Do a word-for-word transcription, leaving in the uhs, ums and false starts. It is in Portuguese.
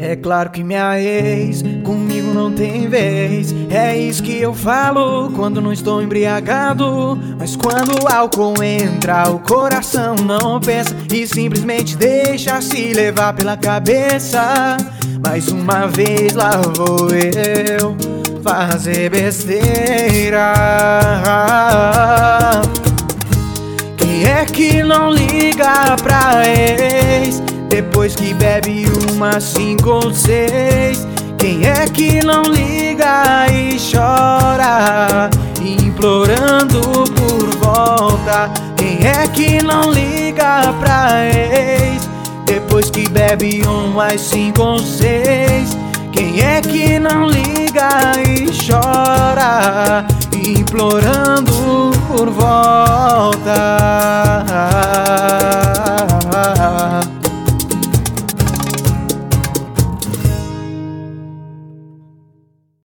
É claro que minha ex comigo não tem vez. É isso que eu falo quando não estou embriagado. Mas quando o álcool entra, o coração não pensa e simplesmente deixa se levar pela cabeça. Mais uma vez lá vou eu fazer besteira. Quem é que não liga pra ex depois que bebe uma, cinco ou seis? Quem é que não liga e chora, implorando por volta? Quem é que não liga pra ex depois que bebe um, mais cinco ou seis? Quem é que não liga e chora, implorando por volta?